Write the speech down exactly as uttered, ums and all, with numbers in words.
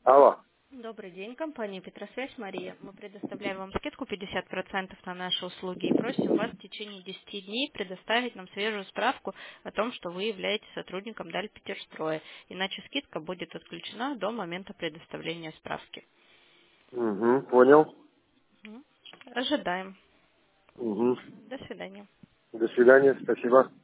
Алло. Добрый день, компания Петросвязь, Мария. Мы предоставляем вам скидку пятьдесят процентов на наши услуги и просим вас в течение десяти дней предоставить нам свежую справку о том, что вы являетесь сотрудником Дальпетерстроя, иначе скидка будет отключена до момента предоставления справки. Угу, понял. Мгм. Ожидаем. Угу. До свидания. До свидания, спасибо.